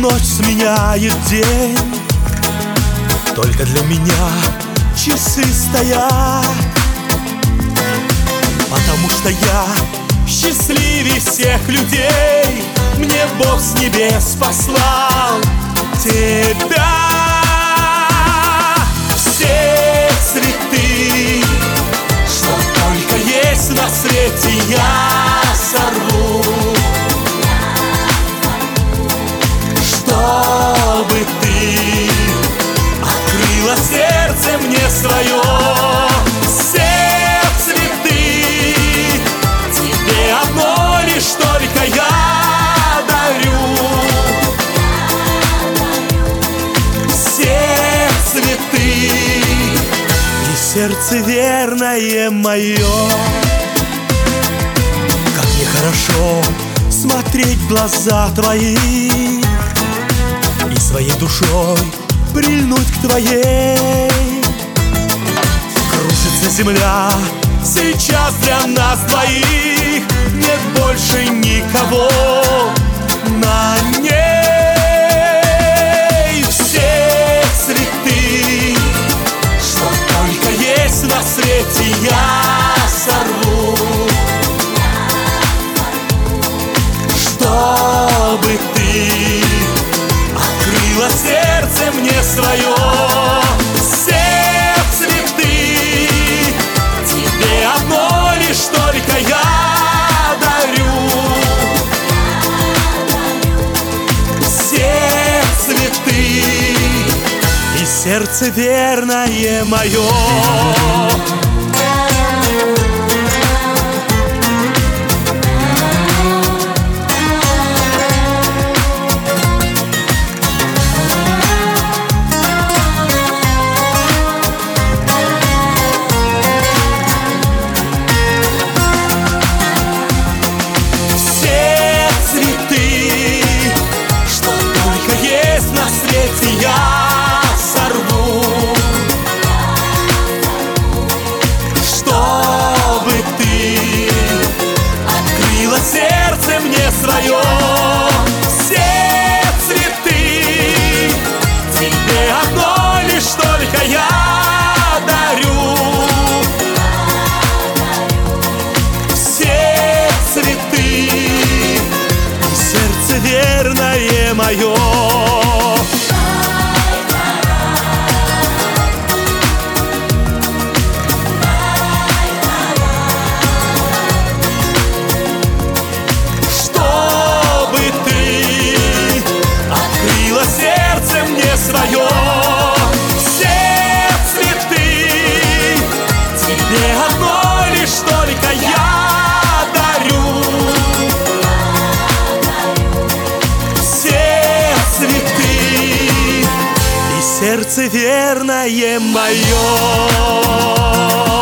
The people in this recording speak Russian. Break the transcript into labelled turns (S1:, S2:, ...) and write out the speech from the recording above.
S1: ночь сменяет день, только для меня часы стоят, потому что я счастливее всех людей. Мне Бог с небес послал тебя. Все цветы, что только есть на свете, я сорву, чтобы ты открыла сердце мне свое. Все цветы тебе одно лишь только я дарю. Все цветы и сердце верное мое. Как мне хорошо смотреть в глаза твои и своей душой прильнуть к твоей. Кружится земля сейчас для нас двоих, нет больше никого на ней. Все цветы, что только есть на свете, я сорву, чтобы ты открыла сердце мне свое. Все цветы тебе одно лишь только я дарю. Все цветы и сердце верное мое. Я сорву, чтобы ты открыла сердце мне свое. Все цветы тебе одно лишь только я дарю. Все цветы и сердце верное мое. Сердце мне свое. Все цветы тебе одно лишь только я дарю. Все цветы и сердце верное мое.